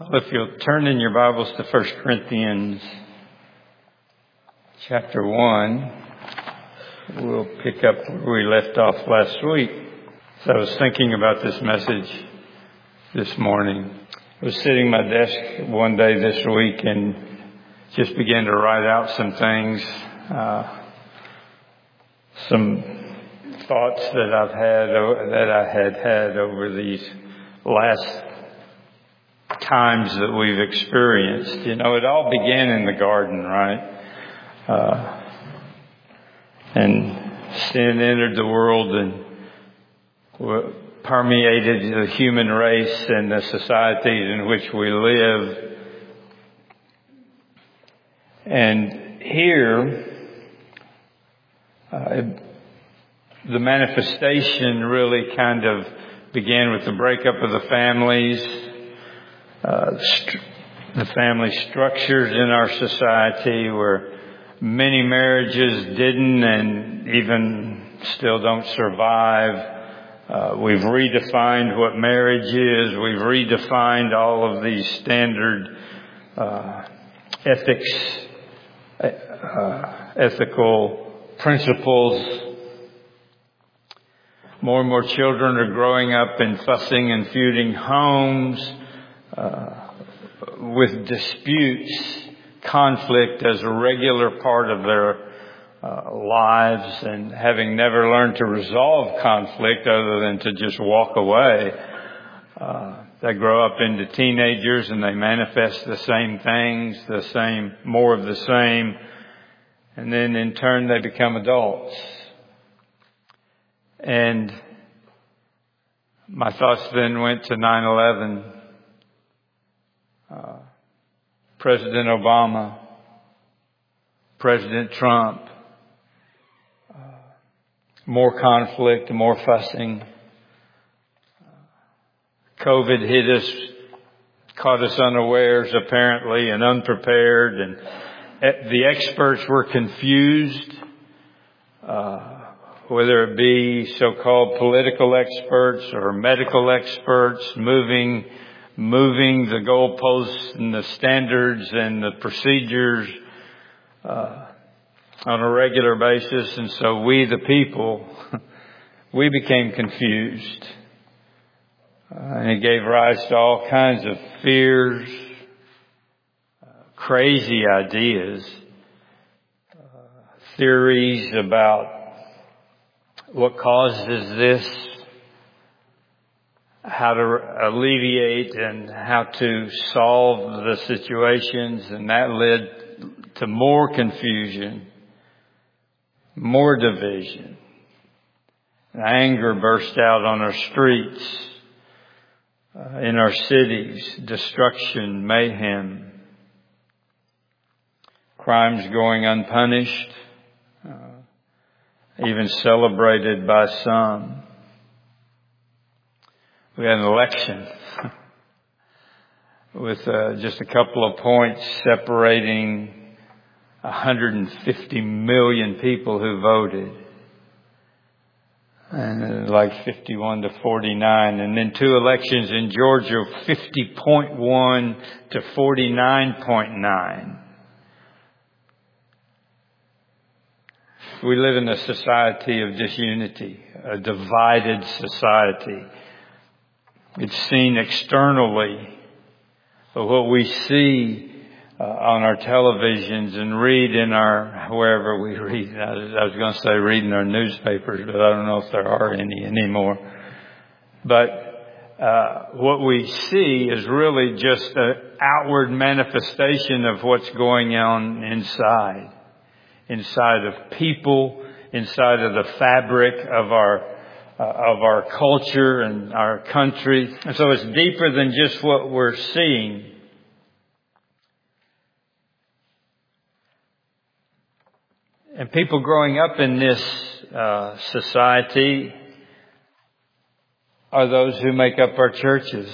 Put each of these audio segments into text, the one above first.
Well, if you'll turn in your Bibles to 1 Corinthians chapter 1, we'll pick up where we left off last week. So I was thinking about this message this morning. I was sitting at my desk one day this week and just began to write out some things, some thoughts that I had had over these last times that we've experienced. You know, it all began in the garden, right? And sin entered the world and permeated the human race and the societies in which we live. And here, the manifestation really kind of began with the breakup of the families, the family structures in our society where many marriages didn't and even still don't survive. We've redefined what marriage is. We've redefined all of these standard ethical principles. More and more children are growing up in fussing and feuding homes, with disputes, conflict as a regular part of their lives, and having never learned to resolve conflict other than to just walk away. They grow up into teenagers and they manifest the same things, more of the same, and then in turn they become adults. And my thoughts then went to 9/11. President Obama, President Trump, more conflict, more fussing. COVID hit us, caught us unawares apparently and unprepared, and the experts were confused, whether it be so-called political experts or medical experts, moving the goalposts and the standards and the procedures on a regular basis. And so we, the people, we became confused. And it gave rise to all kinds of fears, crazy ideas, theories about what causes this, how to alleviate and how to solve the situations, and that led to more confusion, more division. Anger burst out on our streets, in our cities, destruction, mayhem, crimes going unpunished, even celebrated by some. We had an election with just a couple of points separating 150 million people who voted. And like 51 to 49. And then two elections in Georgia, 50.1 to 49.9. We live in a society of disunity, a divided society. It's seen externally, but what we see on our televisions and read in wherever we read. I was going to say read in our newspapers, but I don't know if there are any anymore. But what we see is really just an outward manifestation of what's going on inside of people, inside of the fabric of our culture and our country. And so it's deeper than just what we're seeing. And people growing up in this society are those who make up our churches.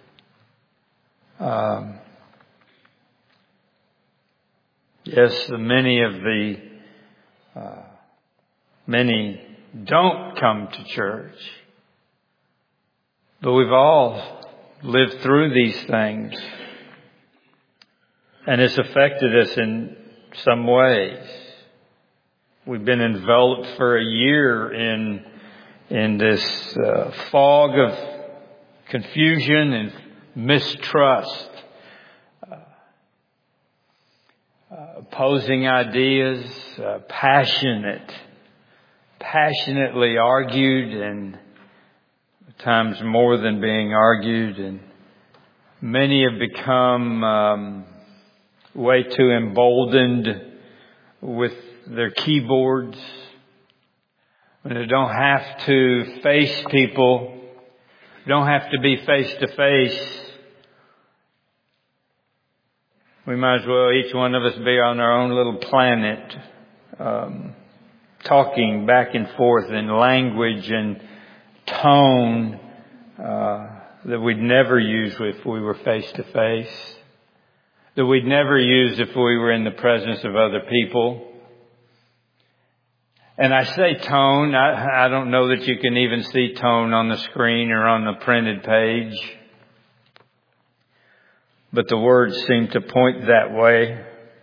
Yes, many don't come to church. But we've all lived through these things. And it's affected us in some ways. We've been enveloped for a year in this fog of confusion and mistrust, opposing ideas, passionately argued, and at times more than being argued, and many have become way too emboldened with their keyboards when they don't have to face people, don't have to be face to face. We might as well, each one of us, be on our own little planet, talking back and forth in language and tone that we'd never use if we were face to face, that we'd never use if we were in the presence of other people. And I say tone, I don't know that you can even see tone on the screen or on the printed page, but the words seem to point that way.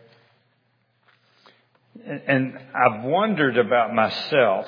And I've wondered about myself.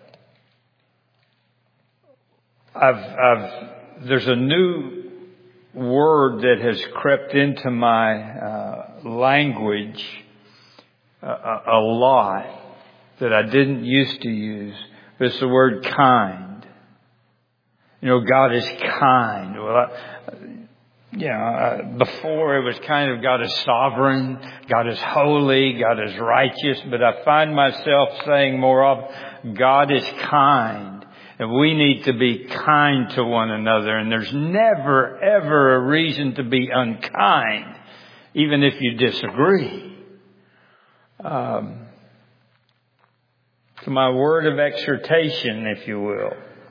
There's a new word that has crept into my language a lot that I didn't used to use. But it's the word kind. You know, God is kind. Well, before it was kind of God is sovereign, God is holy, God is righteous. But I find myself saying more often, God is kind. And we need to be kind to one another. And there's never, ever a reason to be unkind, even if you disagree. So my word of exhortation, if you will.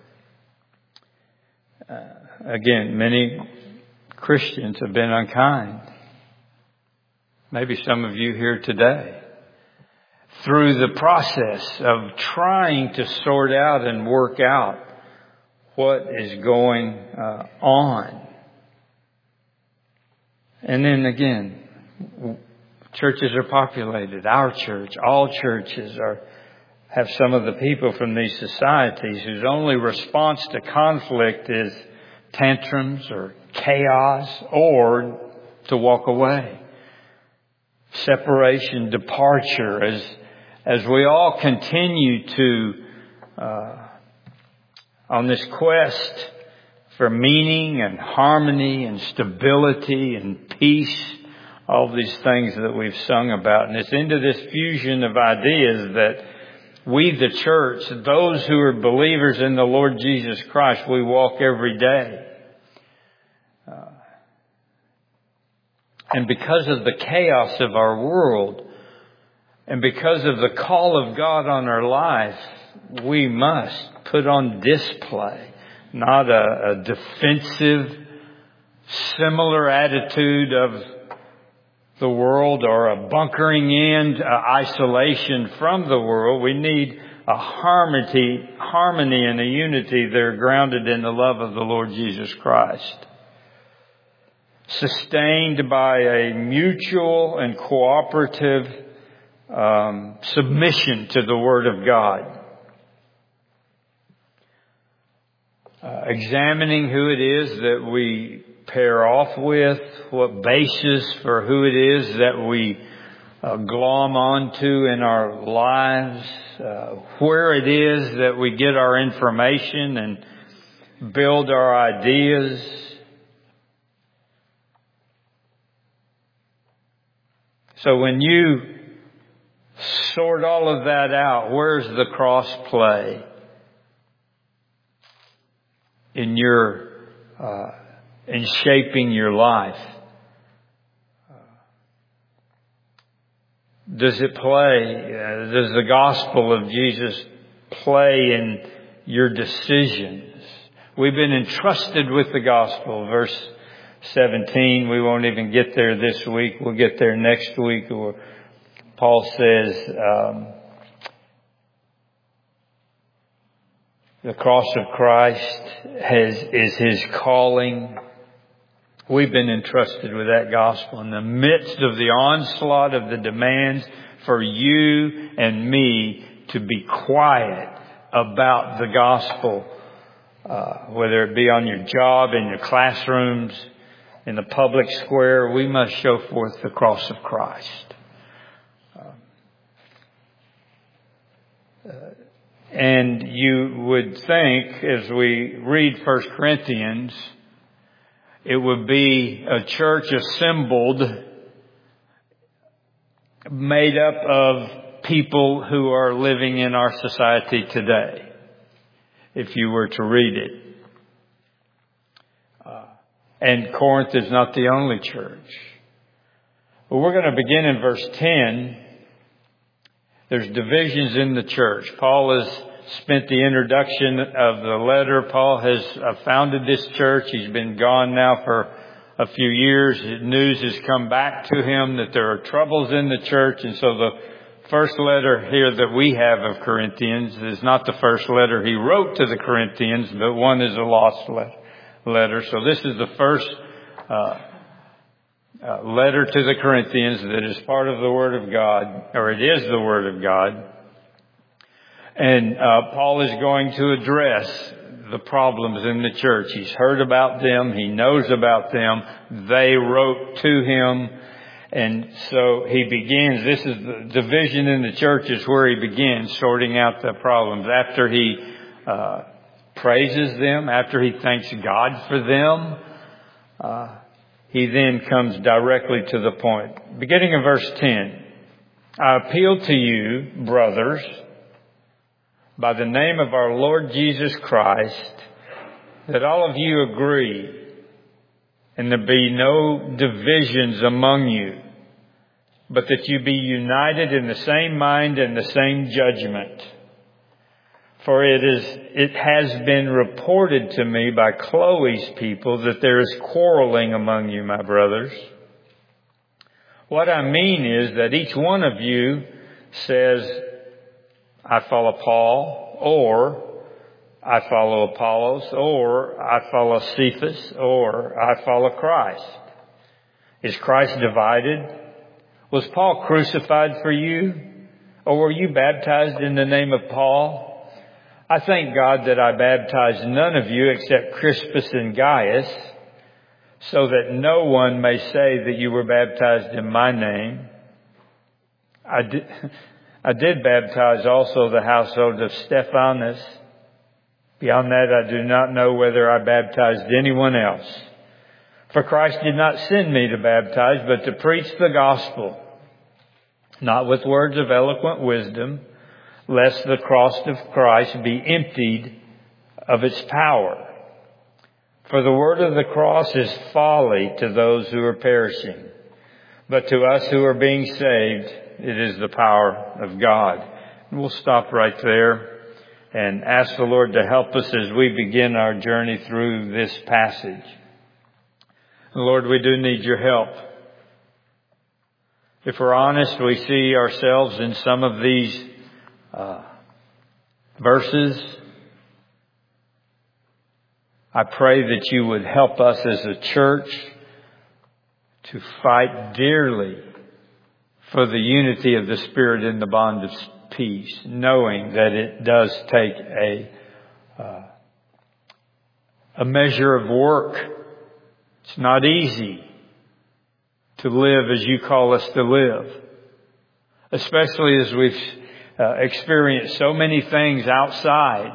Again, many Christians have been unkind. Maybe some of you here today. Through the process of trying to sort out and work out what is going on. And then again, churches are populated. Our church, all churches have some of the people from these societies whose only response to conflict is tantrums or chaos or to walk away. Separation, departure, as we all continue to, on this quest for meaning and harmony and stability and peace, all these things that we've sung about. And it's into this fusion of ideas that we, the church, those who are believers in the Lord Jesus Christ, we walk every day. And because of the chaos of our world, and because of the call of God on our life, we must put on display not a defensive, similar attitude of the world or a bunkering in isolation from the world. We need a harmony and a unity that are grounded in the love of the Lord Jesus Christ, sustained by a mutual and cooperative submission to the Word of God. Examining who it is that we pair off with, what basis for who it is that we glom onto in our lives, where it is that we get our information and build our ideas. So when you sort all of that out, where's the cross play in your in shaping your life? Does it play? Does the gospel of Jesus play in your decisions? We've been entrusted with the gospel. Verse 17, we won't even get there this week. We'll get there next week. Where Paul says, the cross of Christ is His calling. We've been entrusted with that gospel in the midst of the onslaught of the demands for you and me to be quiet about the gospel, whether it be on your job, in your classrooms, in the public square. We must show forth the cross of Christ. And you would think, as we read 1 Corinthians, it would be a church assembled, made up of people who are living in our society today, if you were to read it. And Corinth is not the only church. But we're going to begin in verse 10. There's divisions in the church. Paul has spent the introduction of the letter. Paul has founded this church. He's been gone now for a few years. News has come back to him that there are troubles in the church. And so the first letter here that we have of Corinthians is not the first letter he wrote to the Corinthians, but one is a lost letter. So this is the first letter to the Corinthians that is part of the Word of God, or it is the Word of God. And Paul is going to address the problems in the church. He's heard about them. He knows about them. They wrote to him. And so he begins, this is the division in the church is where he begins sorting out the problems. After he praises them, after he thanks God for them, he then comes directly to the point. Beginning in verse 10, I appeal to you, brothers, by the name of our Lord Jesus Christ, that all of you agree and there be no divisions among you, but that you be united in the same mind and the same judgment. For it has been reported to me by Chloe's people that there is quarreling among you, my brothers. What I mean is that each one of you says, I follow Paul, or I follow Apollos, or I follow Cephas, or I follow Christ. Is Christ divided? Was Paul crucified for you? Or were you baptized in the name of Paul? I thank God that I baptized none of you except Crispus and Gaius, so that no one may say that you were baptized in my name. I did baptize also the household of Stephanas. Beyond that, I do not know whether I baptized anyone else. For Christ did not send me to baptize, but to preach the gospel, not with words of eloquent wisdom, lest the cross of Christ be emptied of its power. For the word of the cross is folly to those who are perishing, but to us who are being saved, it is the power of God. And we'll stop right there and ask the Lord to help us as we begin our journey through this passage. Lord, we do need your help. If we're honest, we see ourselves in some of these verses. I pray that you would help us as a church to fight dearly for the unity of the Spirit in the bond of peace, knowing that it does take a measure of work. It's not easy to live as you call us to live, especially as we've experienced so many things outside.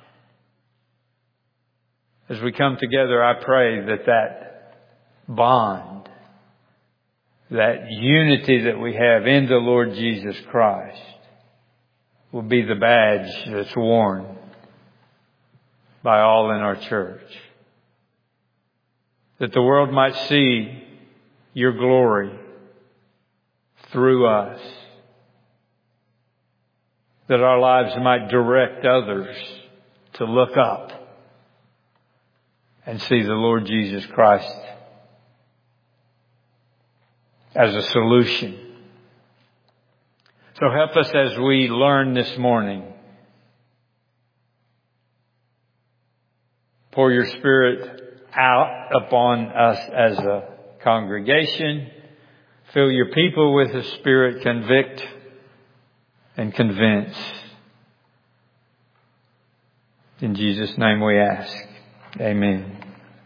As we come together, I pray that bond, that unity that we have in the Lord Jesus Christ will be the badge that's worn by all in our church. That the world might see your glory through us. That our lives might direct others to look up and see the Lord Jesus Christ as a solution. So help us as we learn this morning. Pour your Spirit out upon us as a congregation. Fill your people with the Spirit, convict and convince. In Jesus' name we ask. Amen.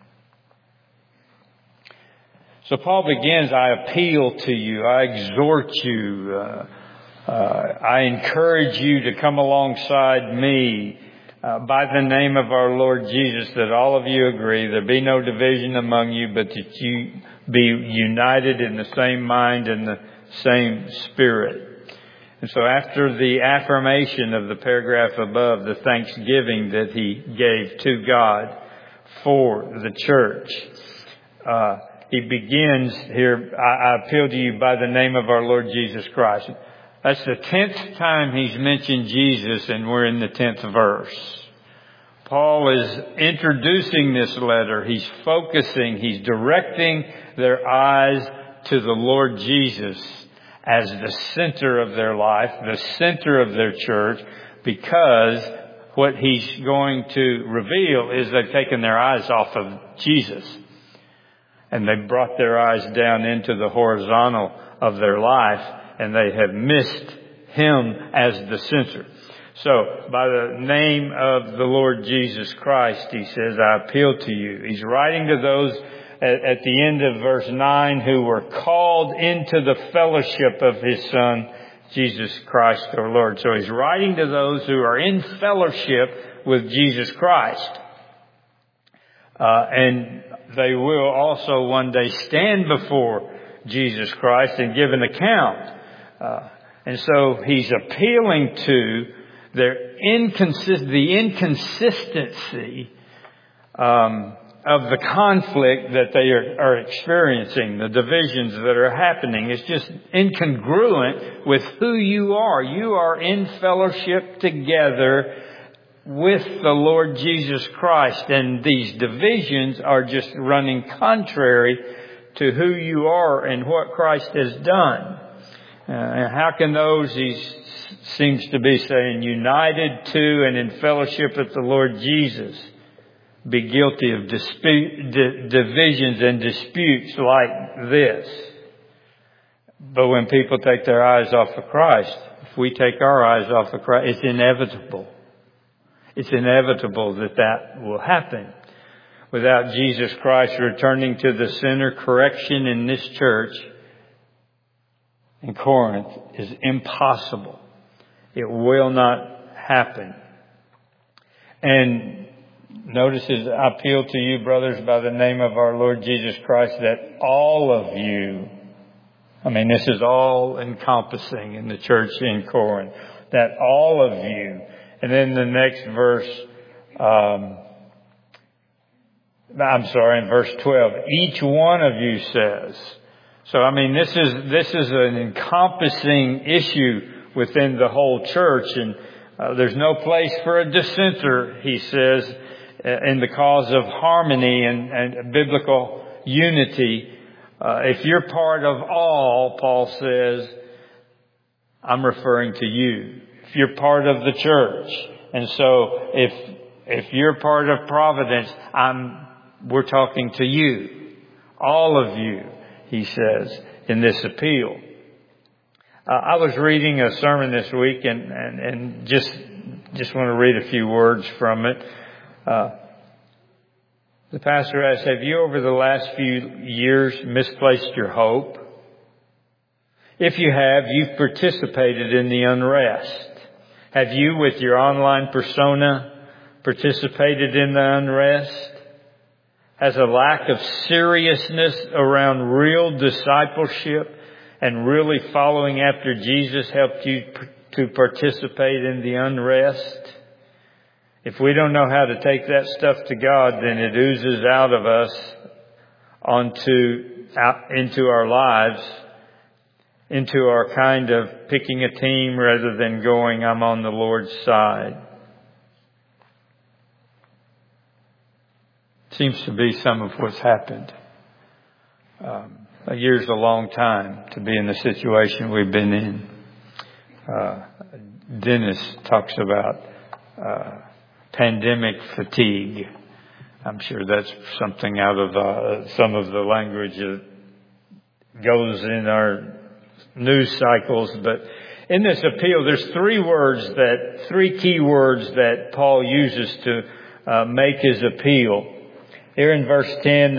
So Paul begins, I appeal to you, I exhort you, I encourage you to come alongside me by the name of our Lord Jesus, that all of you agree, there be no division among you, but that you be united in the same mind and the same spirit. And so after the affirmation of the paragraph above, the thanksgiving that he gave to God for the church, he begins here, I appeal to you by the name of our Lord Jesus Christ. That's the 10th time he's mentioned Jesus, and we're in the 10th verse. Paul is introducing this letter. He's focusing, he's directing their eyes to the Lord Jesus as the center of their life, the center of their church, because what he's going to reveal is they've taken their eyes off of Jesus. And they brought their eyes down into the horizontal of their life, and they have missed him as the center. So, by the name of the Lord Jesus Christ, he says, I appeal to you. He's writing to those at the end of verse 9 who were called into the fellowship of his Son, Jesus Christ our Lord. So he's writing to those who are in fellowship with Jesus Christ. And they will also one day stand before Jesus Christ and give an account. And so he's appealing to their the inconsistency of the conflict that they are experiencing, the divisions that are happening. It's just incongruent with who you are. You are in fellowship together with the Lord Jesus Christ, and these divisions are just running contrary to who you are and what Christ has done. And how can those, he seems to be saying, united to and in fellowship with the Lord Jesus, be guilty of divisions and disputes like this? But when people take their eyes off of Christ, if we take our eyes off of Christ, it's inevitable. It's inevitable that will happen. Without Jesus Christ returning to the center, correction in this church in Corinth is impossible. It will not happen. And notice his appeal to you, brothers, by the name of our Lord Jesus Christ, that all of you, this is all encompassing in the church in Corinth, that all of you, and then the next verse, in verse 12, each one of you says. So, this is an encompassing issue within the whole church, and there's no place for a dissenter, he says, in the cause of harmony and biblical unity. If you're part of all, Paul says, I'm referring to you. If you're part of the church. And so if you're part of Providence, we're talking to you. All of you, he says, in this appeal. I was reading a sermon this week and just want to read a few words from it. The pastor asked, have you over the last few years misplaced your hope? If you have, you've participated in the unrest. Have you, with your online persona, participated in the unrest? Has a lack of seriousness around real discipleship and really following after Jesus helped you to participate in the unrest? If we don't know how to take that stuff to God, then it oozes out of us into our lives, into our kind of picking a team rather than going, I'm on the Lord's side. Seems to be some of what's happened. A year's a long time to be in the situation we've been in. Dennis talks about pandemic fatigue. I'm sure that's something out of some of the language that goes in our news cycles. But in this appeal, there's three key words that Paul uses to make his appeal. Here in verse 10,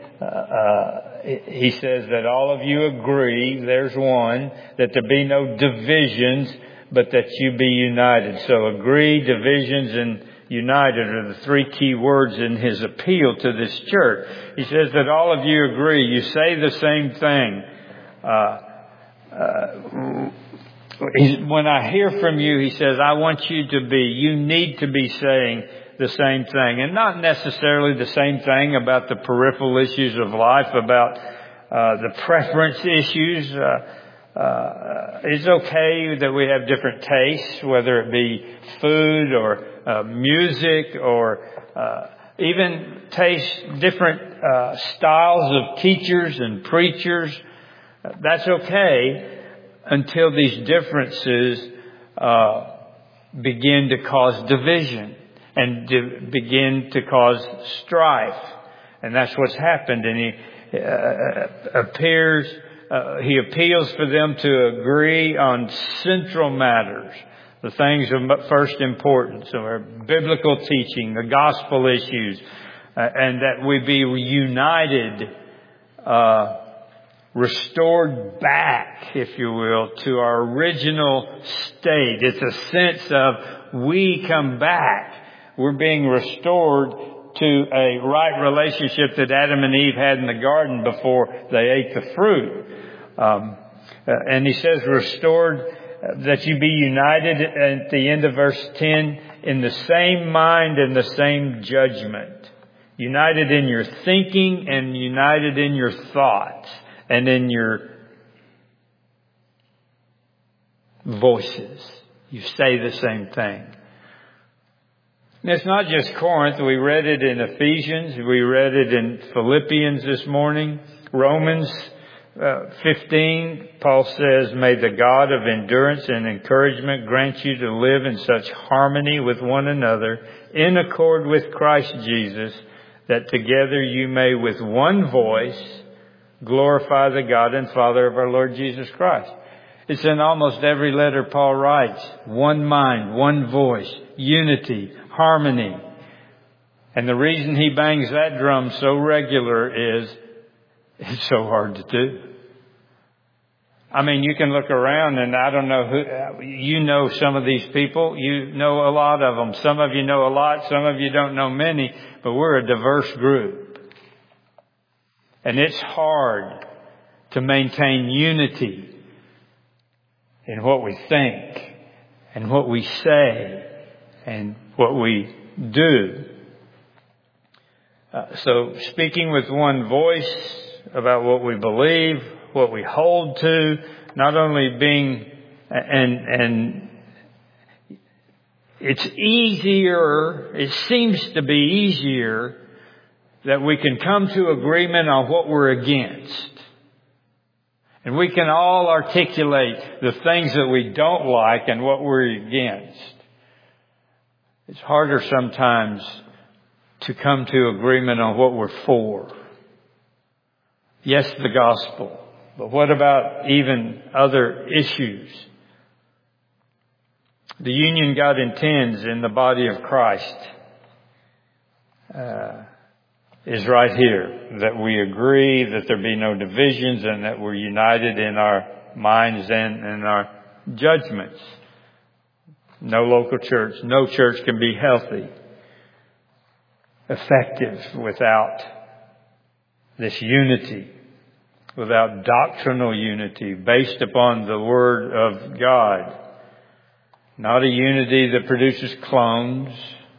he says that all of you agree, there's one, that there be no divisions, but that you be united. So agree, divisions, and united are the three key words in his appeal to this church. He says that all of you agree. You say the same thing. When I hear from you, he says, you need to be saying the same thing. And not necessarily the same thing about the peripheral issues of life, about the preference issues. It's okay that we have different tastes, whether it be food or music or even different styles of teachers and preachers. That's okay until these differences begin to cause division and begin to cause strife. And that's what's happened. And he appeals for them to agree on central matters, the things of first importance, or biblical teaching, the gospel issues, and that we be united, restored back, if you will, to our original state. It's a sense of we come back. We're being restored to a right relationship that Adam and Eve had in the garden before they ate the fruit. And he says restored, that you be united at the end of verse 10 in the same mind and the same judgment. United in your thinking and united in your thoughts and in your voices. You say the same thing. And it's not just Corinth. We read it in Ephesians. We read it in Philippians this morning. Romans 15, Paul says, may the God of endurance and encouragement grant you to live in such harmony with one another in accord with Christ Jesus, that together you may with one voice glorify the God and Father of our Lord Jesus Christ. It's in almost every letter Paul writes. One mind, one voice, unity, harmony. And the reason he bangs that drum so regular is it's so hard to do. I mean, you can look around and I don't know who, you know some of these people, you know a lot of them. Some of you know a lot, some of you don't know many, but we're a diverse group. And it's hard to maintain unity in what we think and what we say and what we do. So speaking with one voice about what we believe, what we hold to, not only being, and it's easier, it seems to be easier that we can come to agreement on what we're against. And we can all articulate the things that we don't like and what we're against. It's harder sometimes to come to agreement on what we're for. Yes, the gospel. But what about even other issues? The union God intends in the body of Christ is right here. That we agree that there be no divisions and that we're united in our minds and in our judgments. No local church, no church can be healthy, effective without this unity, without doctrinal unity based upon the Word of God. Not a unity that produces clones,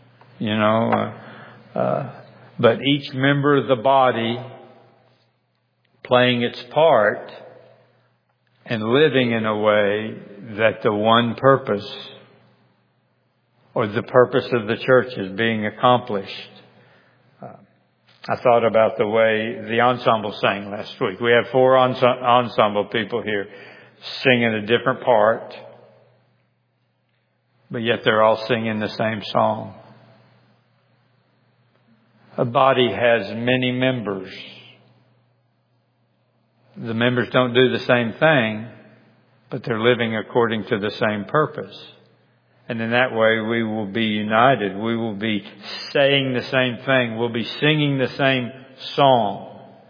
but each member of the body playing its part and living in a way that the one purpose or the purpose of the church is being accomplished. I thought about the way the ensemble sang last week. We have 4 ensemble people here singing a different part, but yet they're all singing the same song. A body has many members. The members don't do the same thing, but they're living according to the same purpose. And in that way, we will be united. We will be saying the same thing. We'll be singing the same song.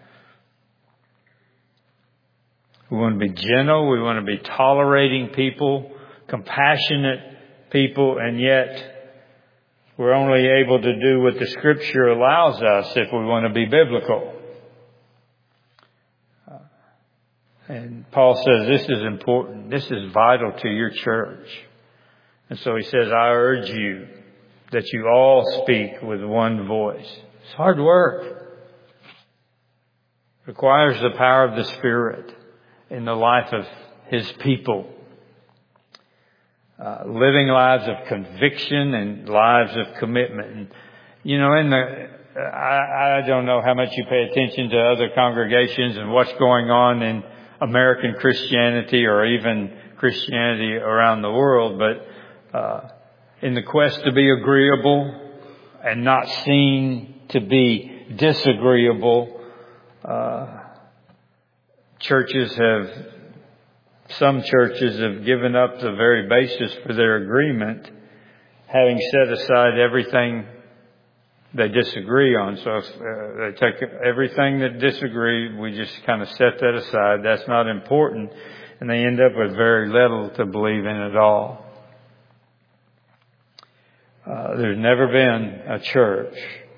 We want to be gentle. We want to be tolerating people, compassionate people, and yet we're only able to do what the Scripture allows us if we want to be biblical. And Paul says this is important. This is vital to your church. And so he says, I urge you that you all speak with one voice. It's hard work. It requires the power of the Spirit in the life of His people. Living lives of conviction and lives of commitment. And, you know, I don't know how much you pay attention to other congregations and what's going on in American Christianity or even Christianity around the world, but in the quest to be agreeable and not seen to be disagreeable, some churches have given up the very basis for their agreement, having set aside everything they disagree on. So if they take everything that disagree, we just kind of set that aside. That's not important. And they end up with very little to believe in at all. There's never been a church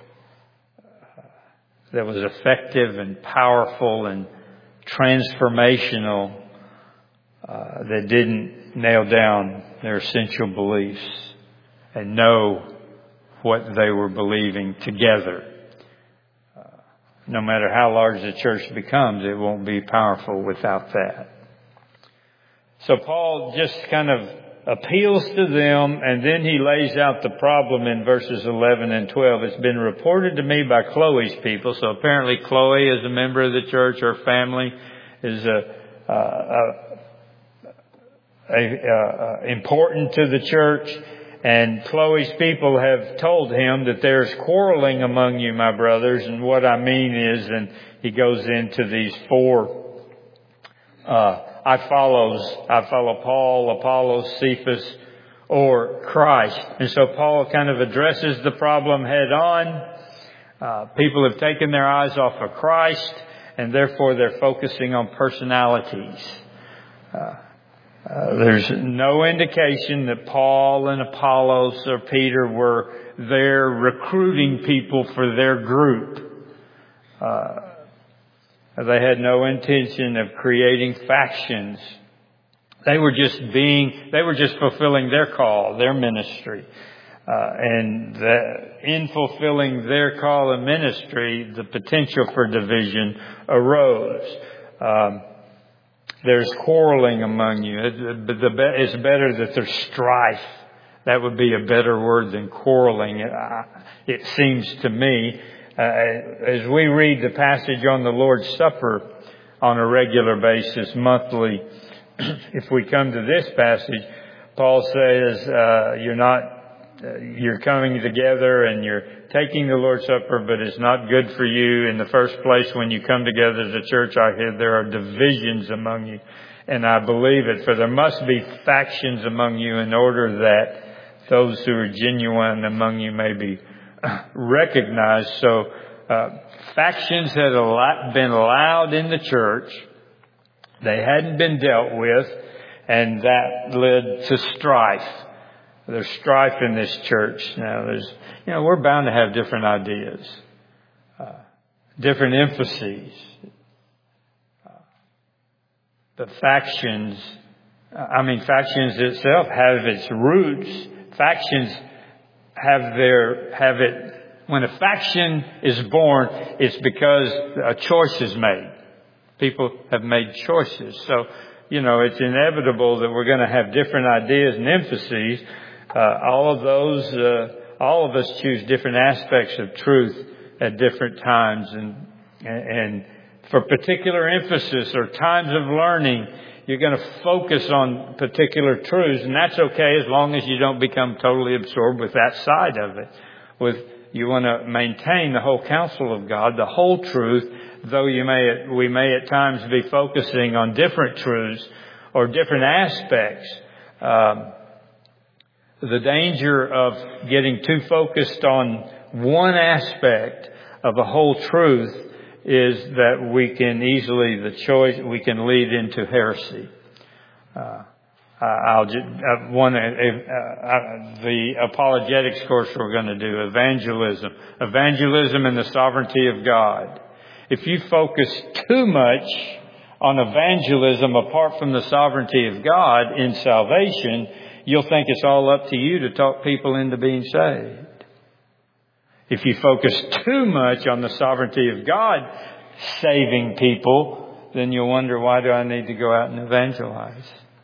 that was effective and powerful and transformational that didn't nail down their essential beliefs and know what they were believing together. No matter how large the church becomes, it won't be powerful without that. So Paul just kind of appeals to them, and then he lays out the problem in verses 11 and 12. It's been reported to me by Chloe's people. So apparently Chloe is a member of the church. Her family is important to the church. And Chloe's people have told him that there's quarreling among you, my brothers. And what I mean is, and he goes into these four I follow Paul, Apollos, Cephas, or Christ. And so Paul kind of addresses the problem head on. People have taken their eyes off of Christ, and therefore they're focusing on personalities. There's no indication that Paul and Apollos or Peter were there recruiting people for their group. They had no intention of creating factions. They were just fulfilling their call, their ministry. And in fulfilling their call and ministry, the potential for division arose. There's quarreling among you. It's better that there's strife. That would be a better word than quarreling, it seems to me. As we read the passage on the Lord's Supper on a regular basis, monthly, if we come to this passage, Paul says, you're coming together and you're taking the Lord's Supper, but it's not good for you. In the first place, when you come together as a church, I hear there are divisions among you. And I believe it, for there must be factions among you in order that those who are genuine among you may be recognized. So factions had been allowed in the church. They hadn't been dealt with, and that led to strife. There's strife in this church now. We're bound to have different ideas, different emphases. The factions itself have its roots. Factions when a faction is born, it's because a choice is made. People have made choices. So, it's inevitable that we're going to have different ideas and emphases. All of us choose different aspects of truth at different times. And for particular emphasis or times of learning, you're going to focus on particular truths, and that's okay as long as you don't become totally absorbed with that side of it. You want to maintain the whole counsel of God, the whole truth, though we may at times be focusing on different truths or different aspects. The danger of getting too focused on one aspect of a whole truth is that we can lead into heresy. The apologetics course we're going to do, evangelism and the sovereignty of God. If you focus too much on evangelism apart from the sovereignty of God in salvation, you'll think it's all up to you to talk people into being saved. If you focus too much on the sovereignty of God saving people, then you'll wonder, why do I need to go out and evangelize?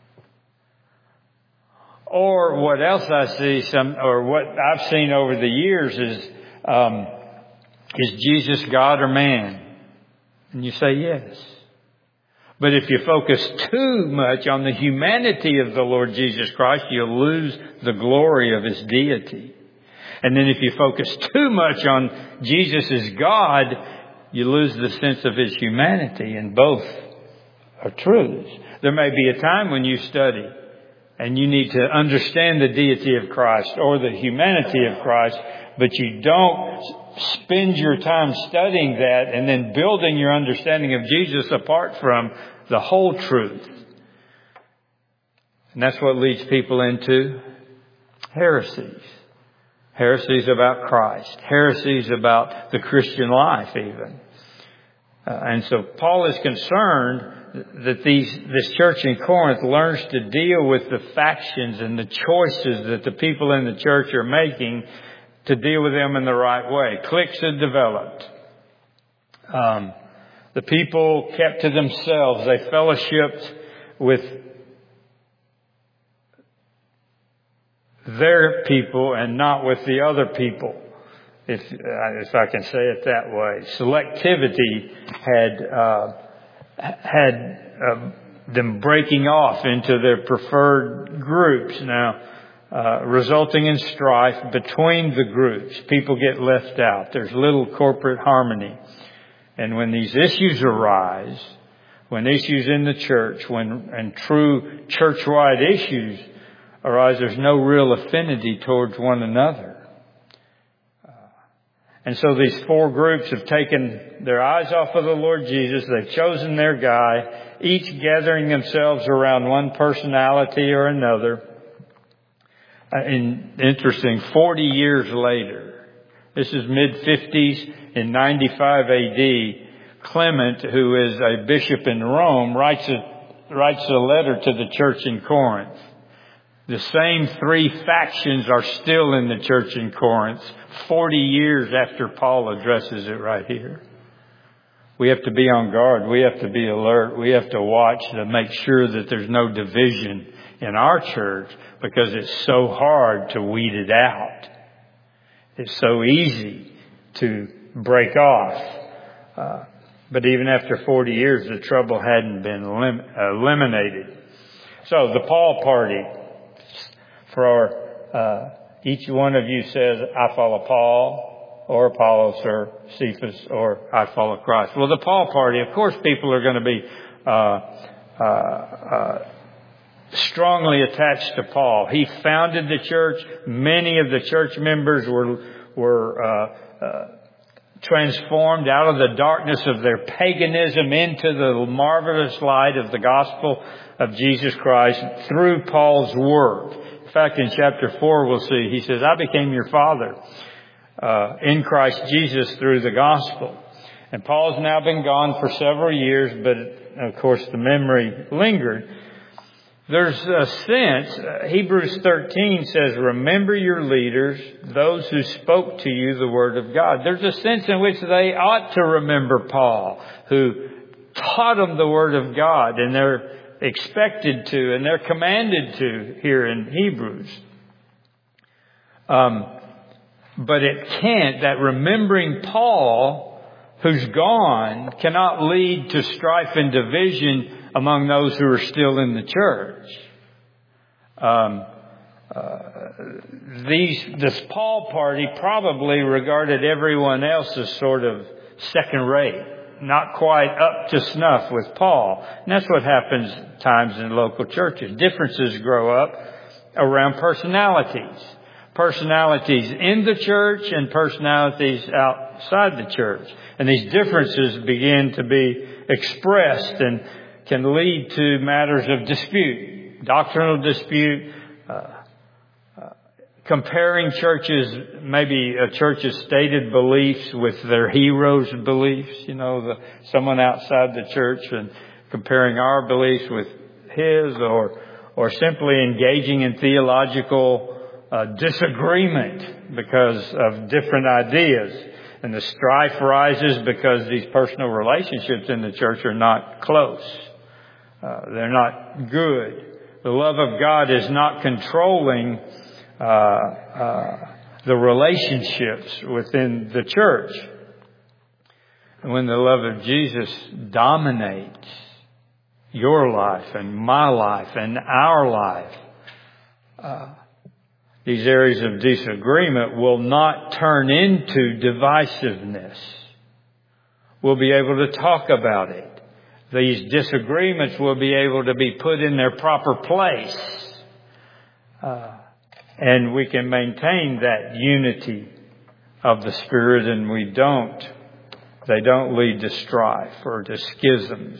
Or what else I see, what I've seen over the years is Jesus God or man? And you say yes. But if you focus too much on the humanity of the Lord Jesus Christ, you'll lose the glory of His deity. And then if you focus too much on Jesus as God, you lose the sense of His humanity, and both are truths. There may be a time when you study and you need to understand the deity of Christ or the humanity of Christ, but you don't spend your time studying that and then building your understanding of Jesus apart from the whole truth. And that's what leads people into heresies. Heresies about Christ. Heresies about the Christian life even. And so Paul is concerned that this church in Corinth learns to deal with the factions and the choices that the people in the church are making, to deal with them in the right way. Cliques had developed. The people kept to themselves. They fellowshipped with their people and not with the other people, if I can say it that way. Selectivity had them breaking off into their preferred groups. Now, resulting in strife between the groups. People get left out. There's little corporate harmony. And when these issues arise, when issues in the church, and true church-wide issues arise, there's no real affinity towards one another. And so these four groups have taken their eyes off of the Lord Jesus. They've chosen their guy, each gathering themselves around one personality or another. Interesting, 40 years later, this is mid-50s, in 95 AD, Clement, who is a bishop in Rome, writes a letter to the church in Corinth. The same three factions are still in the church in Corinth, 40 years after Paul addresses it right here. We have to be on guard. We have to be alert. We have to watch to make sure that there's no division in our church, because it's so hard to weed it out. It's so easy to break off. But even after 40 years, the trouble hadn't been eliminated. So the Paul party, for each one of you says, I follow Paul, or Apollos, or Cephas, or I follow Christ. Well, the Paul party, of course, people are going to be strongly attached to Paul. He founded the church. Many of the church members were transformed out of the darkness of their paganism into the marvelous light of the gospel of Jesus Christ through Paul's work. In fact, in chapter 4, we'll see, he says, I became your father in Christ Jesus through the gospel. And Paul's now been gone for several years, but of course the memory lingered. There's a sense, Hebrews 13 says, remember your leaders, those who spoke to you the word of God. There's a sense in which they ought to remember Paul, who taught them the word of God, and they're expected to, and they're commanded to here in Hebrews. But it can't, that remembering Paul, who's gone, cannot lead to strife and division among those who are still in the church. This Paul party probably regarded everyone else as sort of second rate, not quite up to snuff with Paul. And that's what happens times in local churches. Differences grow up around personalities. Personalities in the church and personalities outside the church. And these differences begin to be expressed and can lead to matters of dispute, doctrinal dispute, comparing churches, maybe a church's stated beliefs with their hero's beliefs, someone outside the church, and comparing our beliefs with his, or simply engaging in theological disagreement because of different ideas. And the strife rises because these personal relationships in the church are not close. They're not good. The love of God is not controlling the relationships within the church. And when the love of Jesus dominates your life and my life and our life, these areas of disagreement will not turn into divisiveness. We'll be able to talk about it. These disagreements will be able to be put in their proper place. And we can maintain that unity of the Spirit, and they don't lead to strife or to schisms.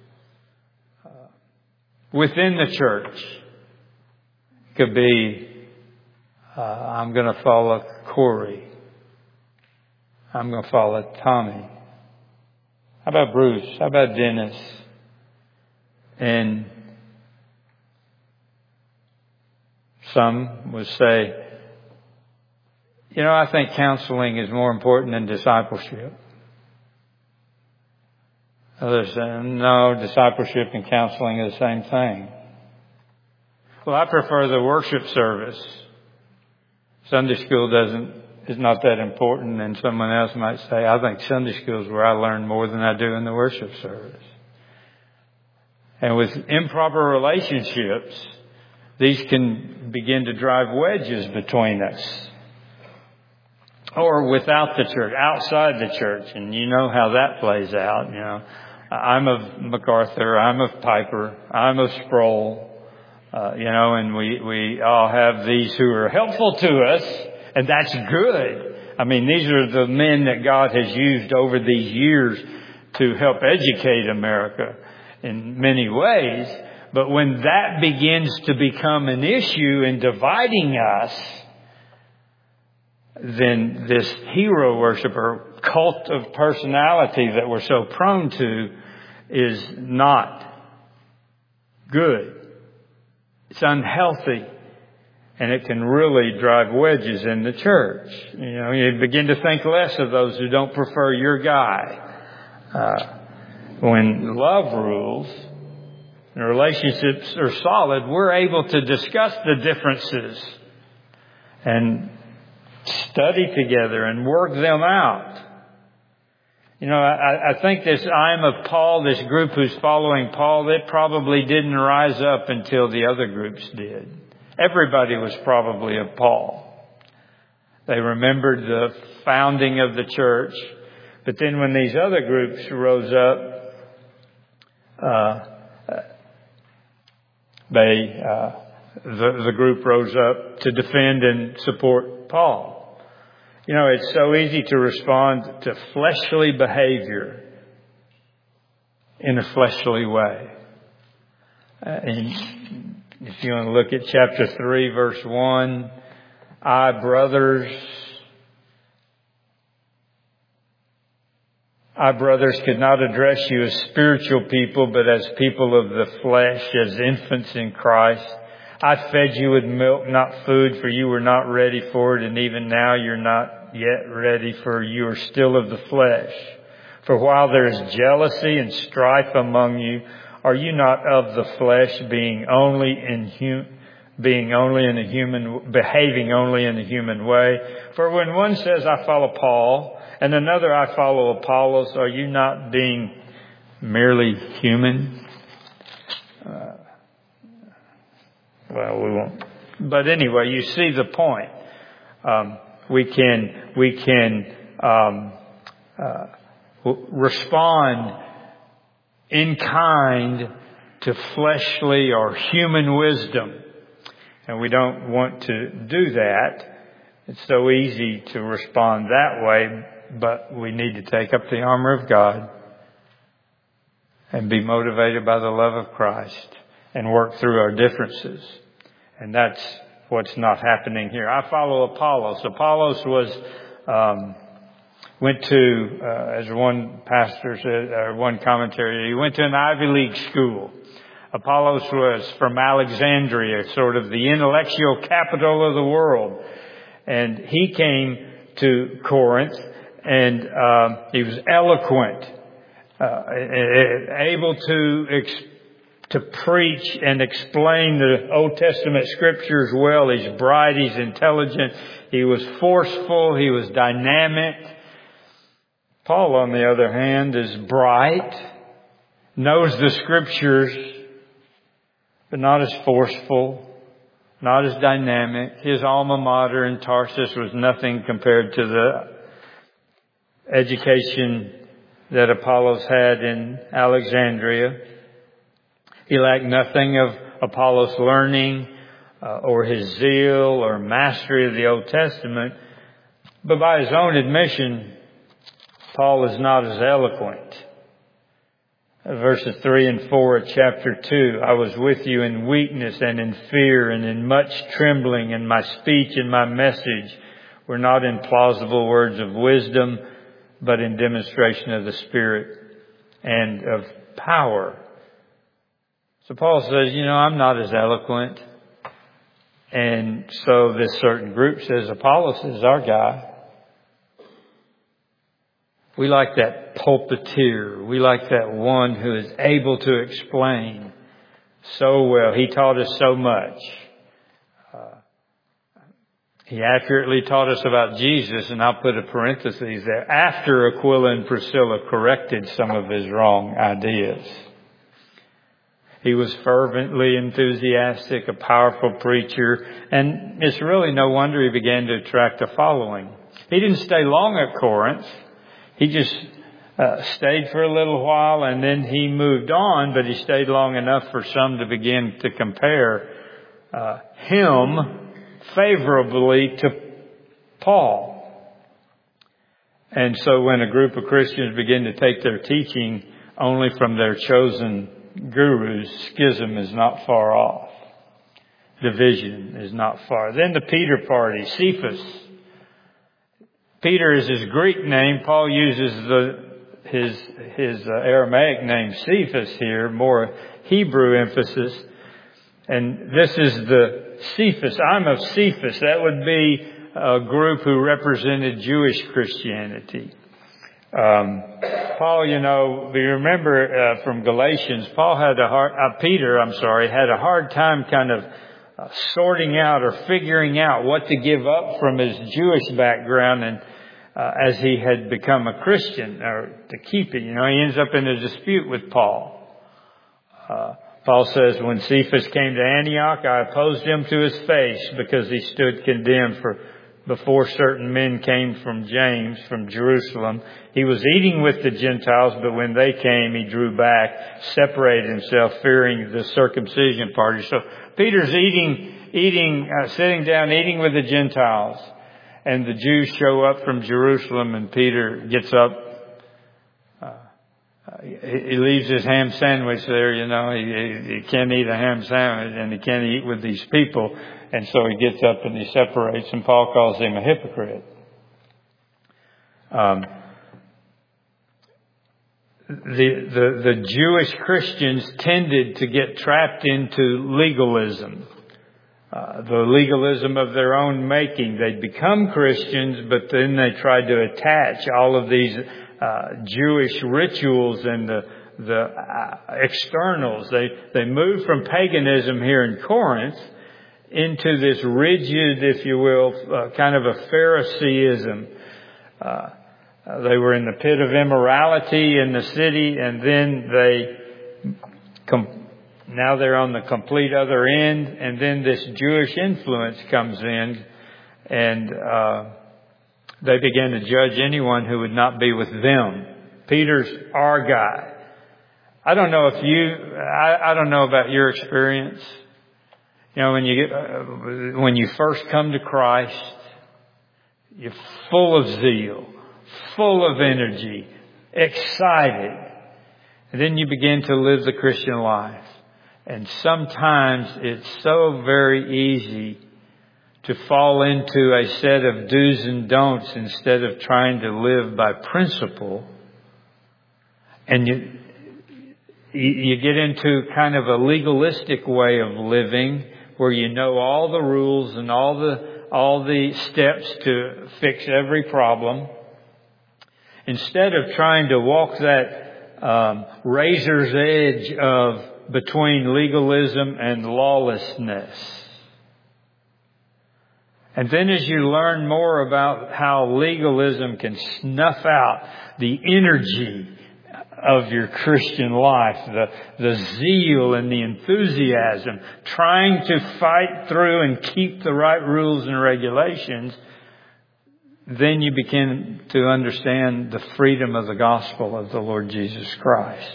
Within the church could be, I'm going to follow Corey. I'm going to follow Tommy. How about Bruce? How about Dennis? And some would say, I think counseling is more important than discipleship. Others say, no, discipleship and counseling are the same thing. Well, I prefer the worship service. Sunday school is not that important. And someone else might say, I think Sunday school is where I learn more than I do in the worship service. And with improper relationships, these can begin to drive wedges between us. Or without the church, outside the church. And you know how that plays out. I'm of MacArthur, I'm of Piper, I'm of Sproul. And we all have these who are helpful to us, and that's good. I mean, these are the men that God has used over these years to help educate America in many ways. But when that begins to become an issue in dividing us, then this hero worship or cult of personality that we're so prone to is not good. It's unhealthy, and it can really drive wedges in the church. You begin to think less of those who don't prefer your guy. When love rules and relationships are solid, we're able to discuss the differences and study together and work them out. I think this I'm of Paul, this group who's following Paul, it probably didn't rise up until the other groups did. Everybody was probably of Paul. They remembered the founding of the church. But then when these other groups rose up, the group rose up to defend and support Paul. It's so easy to respond to fleshly behavior in a fleshly way. And if you want to look at chapter 3, verse 1, I, brothers, could not address you as spiritual people, but as people of the flesh, as infants in Christ. I fed you with milk, not food, for you were not ready for it, and even now you're not yet ready, for you are still of the flesh. For while there is jealousy and strife among you, are you not of the flesh, behaving only in a human way? For when one says, I follow Paul, and another, I follow Apollos, are you not being merely human? We won't But anyway, you see the point. We can respond in kind to fleshly or human wisdom. And we don't want to do that. It's so easy to respond that way, but we need to take up the armor of God and be motivated by the love of Christ and work through our differences. And that's what's not happening here. I follow Apollos. Apollos went to, as one pastor said, or one commentary, he went to an Ivy League school. Apollos was from Alexandria, sort of the intellectual capital of the world. And he came to Corinth, and he was eloquent, able to preach and explain the Old Testament scriptures well. He's bright, he's intelligent, he was forceful, he was dynamic. Paul, on the other hand, is bright, knows the scriptures, but not as forceful, not as dynamic. His alma mater in Tarsus was nothing compared to the education that Apollos had in Alexandria. He lacked nothing of Apollos' learning or his zeal or mastery of the Old Testament. But by his own admission, Paul is not as eloquent. Verses 3 and 4 of chapter 2, I was with you in weakness and in fear and in much trembling, and my speech and my message were not in plausible words of wisdom, but in demonstration of the Spirit and of power. So Paul says, I'm not as eloquent. And so this certain group says, Apollos is our guy. We like that pulpiteer. We like that one who is able to explain so well. He taught us so much. He accurately taught us about Jesus, and I'll put a parenthesis there, after Aquila and Priscilla corrected some of his wrong ideas. He was fervently enthusiastic, a powerful preacher, and it's really no wonder he began to attract a following. He didn't stay long at Corinth. He just stayed for a little while, and then he moved on, but he stayed long enough for some to begin to compare him favorably to Paul. And so when a group of Christians begin to take their teaching only from their chosen gurus, schism is not far off. Division is not far. Then the Peter party, Cephas. Peter is his Greek name. Paul uses his Aramaic name Cephas here, more Hebrew emphasis. And this is the Cephas. I'm of Cephas. That would be a group who represented Jewish Christianity. Paul, we remember from Galatians, Peter had a hard time kind of sorting out or figuring out what to give up from his Jewish background, and as he had become a Christian, or to keep it. He ends up in a dispute with Paul. Paul says, when Cephas came to Antioch, I opposed him to his face because he stood condemned before certain men came from James, from Jerusalem. He was eating with the Gentiles, but when they came, he drew back, separated himself, fearing the circumcision party. So Peter's sitting down, eating with the Gentiles. And the Jews show up from Jerusalem, and Peter gets up. He leaves his ham sandwich there, he can't eat a ham sandwich, and he can't eat with these people. And so he gets up and he separates, and Paul calls him a hypocrite. The Jewish Christians tended to get trapped into legalism. The legalism of their own making. They'd become Christians, but then they tried to attach all of these Jewish rituals and the externals. They moved from paganism here in Corinth into this rigid, if you will, kind of a Phariseeism. They were in the pit of immorality in the city, and then they Now they're on the complete other end, and then this Jewish influence comes in, and they begin to judge anyone who would not be with them. Peter's our guy. I don't know if I don't know about your experience. You know, when you first come to Christ, you're full of zeal, full of energy, excited. And then you begin to live the Christian life. And sometimes it's so very easy to fall into a set of do's and don'ts instead of trying to live by principle. And you get into kind of a legalistic way of living where you know all the rules and all the steps to fix every problem. Instead of trying to walk that razor's edge of between legalism and lawlessness. And then as you learn more about how legalism can snuff out the energy of your Christian life, the zeal and the enthusiasm, trying to fight through and keep the right rules and regulations, then you begin to understand the freedom of the gospel of the Lord Jesus Christ.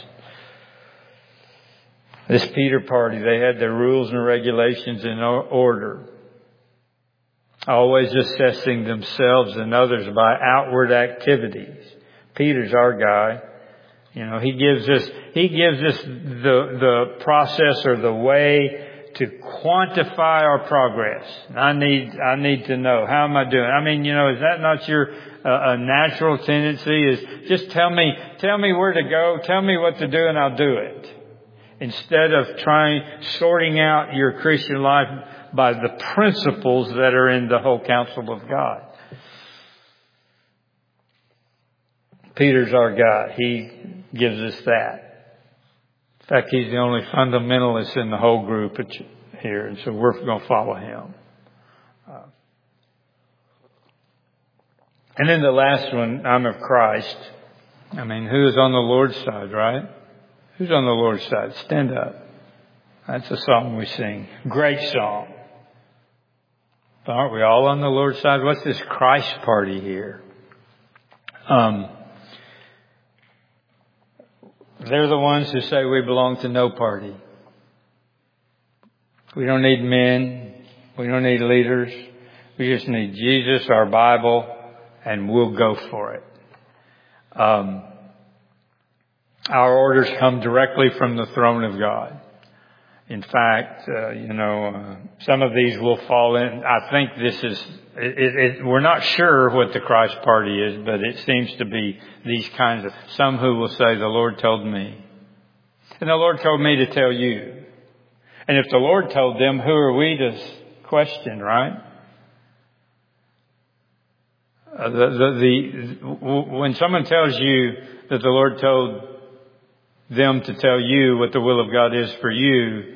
This Peter party, they had their rules and regulations in order, always assessing themselves and others by outward activities. Peter's our guy. You know, he gives us the process or the way to quantify our progress. I need to know, how am I doing? I mean, you know, is that not your a natural tendency? Is just tell me where to go, tell me what to do, and I'll do it. Instead of sorting out your Christian life by the principles that are in the whole counsel of God. Peter's our guy. He gives us that. In fact, he's the only fundamentalist in the whole group here, and so we're going to follow him. And then the last one, I'm of Christ. I mean, who is on the Lord's side, right? Who's on the Lord's side? Stand up. That's a song we sing. Great song. But aren't we all on the Lord's side? What's this Christ party here? They're the ones who say we belong to no party. We don't need men. We don't need leaders. We just need Jesus, our Bible, and we'll go for it. Our orders come directly from the throne of God. In fact, some of these will fall in. I think this is, we're not sure what the Christ party is, but it seems to be these kinds of, some who will say, the Lord told me. And the Lord told me to tell you. And if the Lord told them, who are we to question, right? When someone tells you that the Lord told them to tell you what the will of God is for you,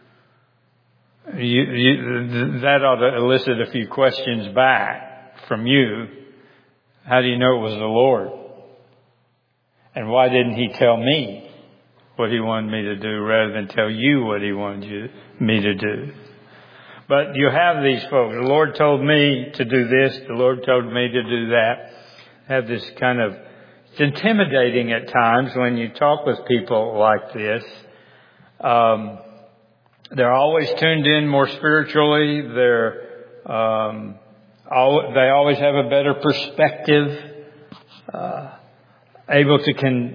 that ought to elicit a few questions back from you. How do you know it was the Lord? And why didn't He tell me what He wanted me to do rather than tell you what He wanted me to do? But you have these folks. The Lord told me to do this. The Lord told me to do that. Have this kind of, it's intimidating at times when you talk with people like this. They're always tuned in more spiritually. They always have a better perspective, able to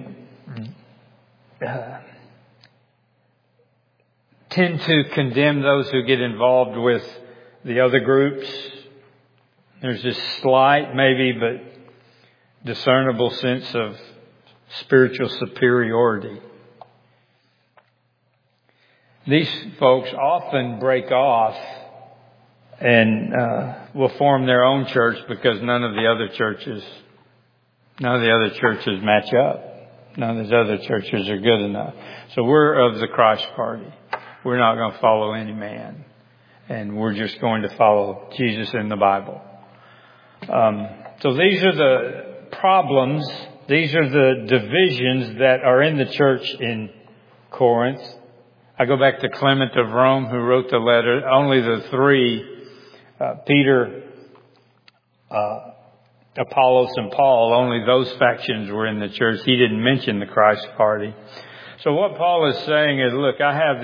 tend to condemn those who get involved with the other groups. There's this slight, maybe, but discernible sense of spiritual superiority. These folks often break off and will form their own church because none of the other churches match up. None of those other churches are good enough. So we're of the Christ party. We're not going to follow any man. And we're just going to follow Jesus in the Bible. So these are the problems. These are the divisions that are in the church in Corinth. I go back to Clement of Rome, who wrote the letter. Only the three, Peter, Apollos, and Paul, only those factions were in the church. He didn't mention the Christ party. So what Paul is saying is, look, I have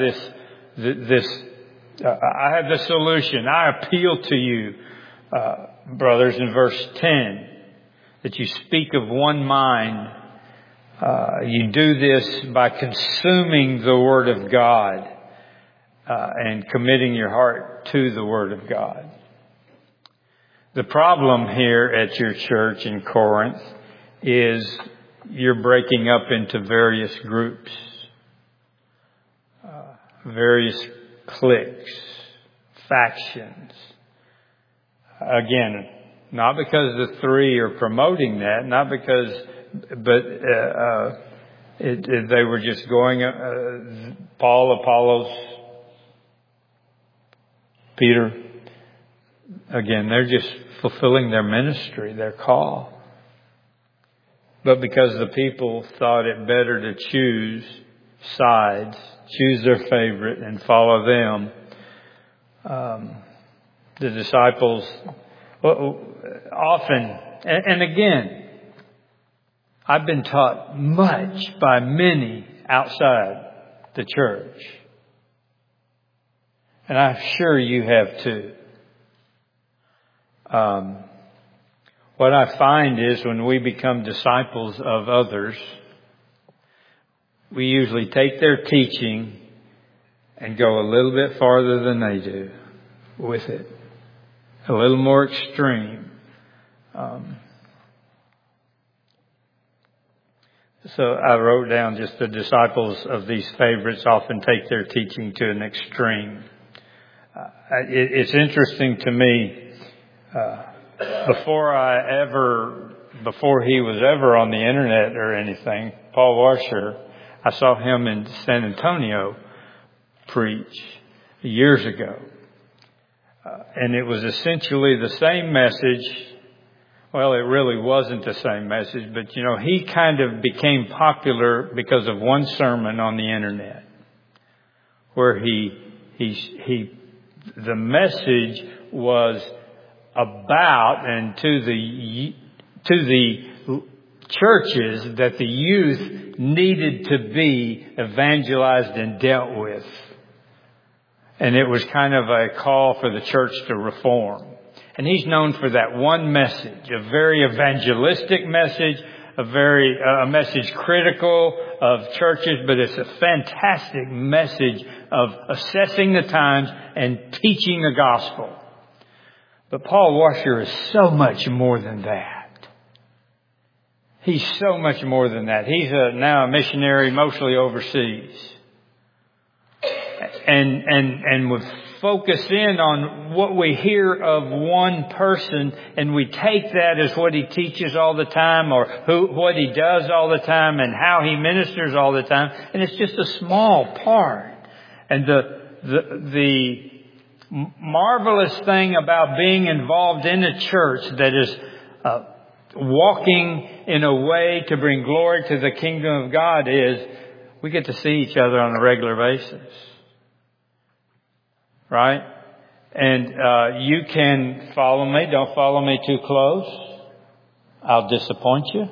I have the solution. I appeal to you, brothers, in verse 10, that you speak of one mind. You do this by consuming the Word of God and committing your heart to the Word of God. The problem here at your church in Corinth is you're breaking up into various groups, various cliques, factions. Again, not because the three are promoting that, not because, but they were just going, Paul, Apollos, Peter. Again, they're just fulfilling their ministry, their call. But because the people thought it better to choose sides, choose their favorite and follow them, the disciples often, and again, I've been taught much by many outside the church. And I'm sure you have too. What I find is when we become disciples of others, we usually take their teaching and go a little bit farther than they do with it. A little more extreme. So I wrote down just the disciples of these favorites often take their teaching to an extreme. It's interesting to me, before he was ever on the internet or anything, Paul Washer, I saw him in San Antonio preach years ago. And it was essentially the same message. Well, it really wasn't the same message, but he kind of became popular because of one sermon on the internet where the message was about and to the churches that the youth needed to be evangelized and dealt with. And it was kind of a call for the church to reform. And he's known for that one message, a very evangelistic message, a message critical of churches, but it's a fantastic message of assessing the times and teaching the gospel. But Paul Washer is so much more than that. He's so much more than that. He's now a missionary, mostly overseas. And we focus in on what we hear of one person, and we take that as what he teaches all the time, or what he does all the time, and how he ministers all the time. And it's just a small part. And the marvelous thing about being involved in a church that is walking in a way to bring glory to the kingdom of God is we get to see each other on a regular basis. Right? And you can follow me. Don't follow me too close. I'll disappoint you.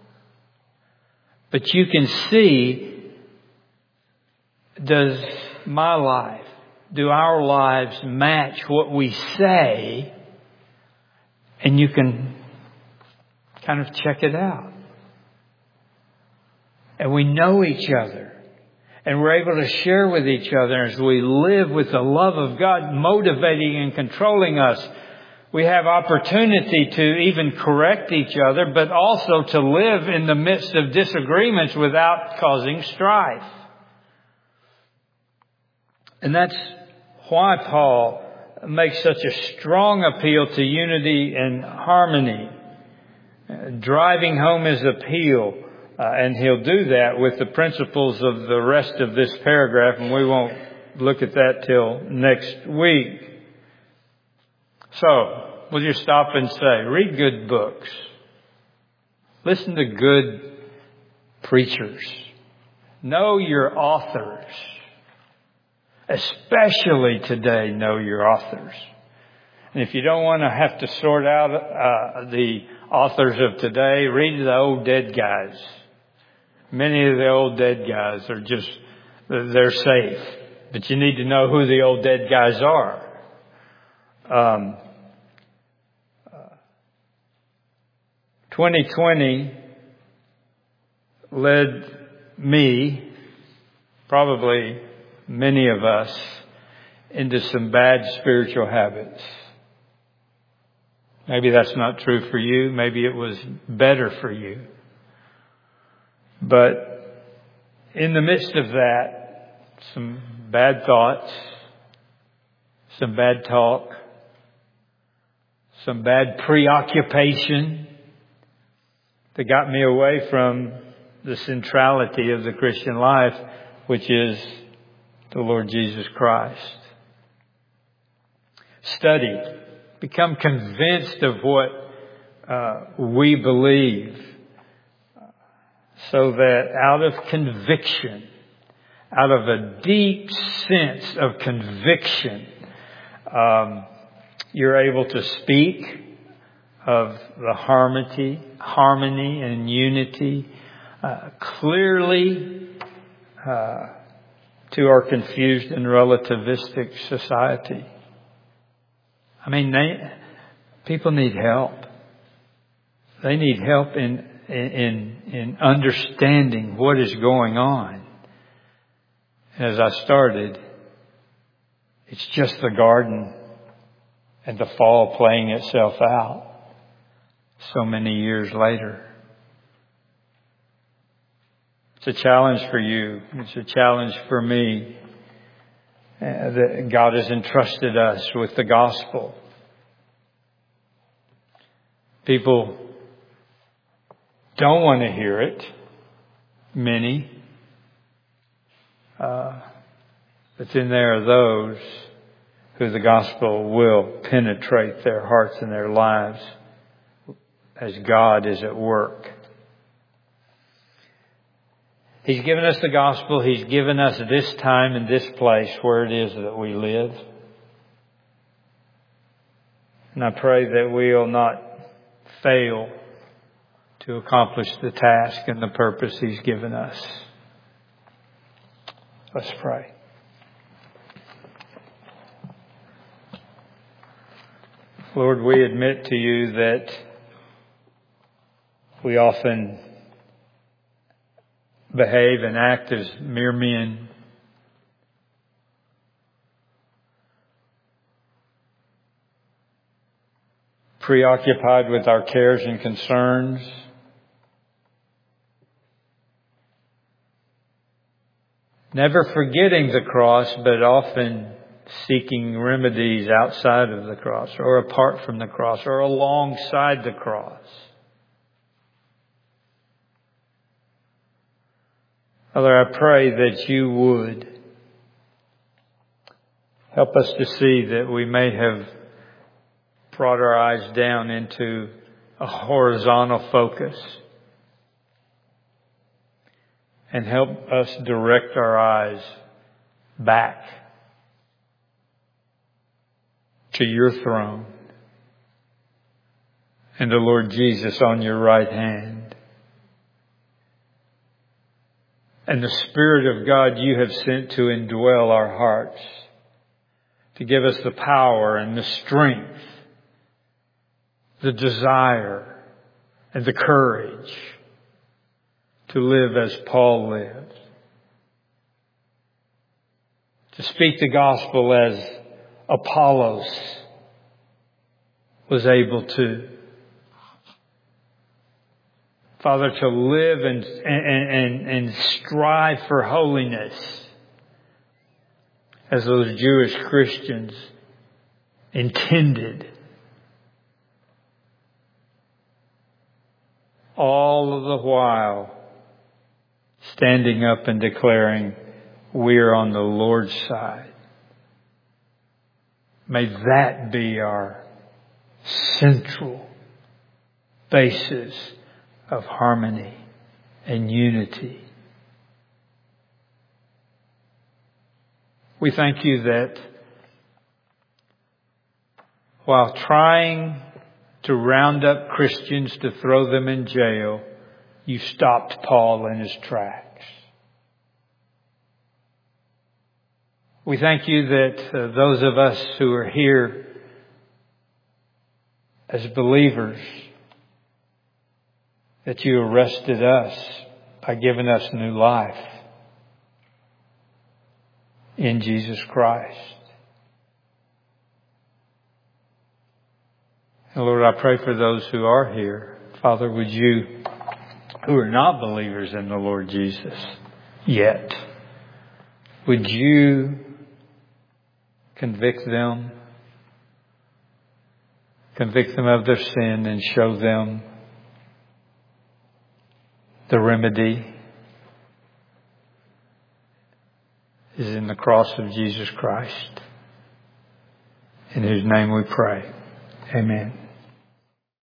But you can see, does my life, do our lives match what we say? And you can kind of check it out. And we know each other. And we're able to share with each other as we live with the love of God motivating and controlling us. We have opportunity to even correct each other, but also to live in the midst of disagreements without causing strife. And that's why Paul makes such a strong appeal to unity and harmony, driving home his appeal. And he'll do that with the principles of the rest of this paragraph, and we won't look at that till next week. So, we'll just stop and say, read good books. Listen to good preachers. Know your authors. especially today, know your authors. And if you don't want to have to sort out the authors of today, read the old dead guys. Many of the old dead guys are just, they're safe. But you need to know who the old dead guys are. 2020 led me, probably many of us, into some bad spiritual habits. Maybe that's not true for you. Maybe it was better for you. But in the midst of that, some bad thoughts, some bad talk, some bad preoccupation that got me away from the centrality of the Christian life, which is the Lord Jesus Christ. Study. Become convinced of what we believe, so that out of conviction, out of a deep sense of conviction, you're able to speak of the harmony and unity clearly to our confused and relativistic society. I mean, people need help. They need help in understanding what is going on. As I started, it's just the garden and the fall playing itself out so many years later. It's a challenge for you. It's a challenge for me. That God has entrusted us with the gospel. People don't want to hear it. Many. But then there are those who the gospel will penetrate their hearts and their lives as God is at work. He's given us the gospel. He's given us this time and this place where it is that we live. And I pray that we'll not fail to accomplish the task and the purpose He's given us. Let's pray. Lord, we admit to You that we often behave and act as mere men. Preoccupied with our cares and concerns. Never forgetting the cross, but often seeking remedies outside of the cross, or apart from the cross, or alongside the cross. Father, I pray that You would help us to see that we may have brought our eyes down into a horizontal focus, and help us direct our eyes back to Your throne and the Lord Jesus on Your right hand. And the Spirit of God You have sent to indwell our hearts, to give us the power and the strength, the desire and the courage to live as Paul lived. To speak the gospel as Apollos was able to. Father, to live and strive for holiness as those Jewish Christians intended. All of the while standing up and declaring, we're on the Lord's side. May that be our central basis of harmony and unity. We thank you that while trying to round up Christians to throw them in jail, you stopped Paul in his tracks. We thank you that those of us who are here as believers, that you arrested us by giving us new life in Jesus Christ. And Lord, I pray for those who are here. Father, would you, who are not believers in the Lord Jesus yet, would you convict them of their sin and show them the remedy is in the cross of Jesus Christ, in whose name we pray. Amen.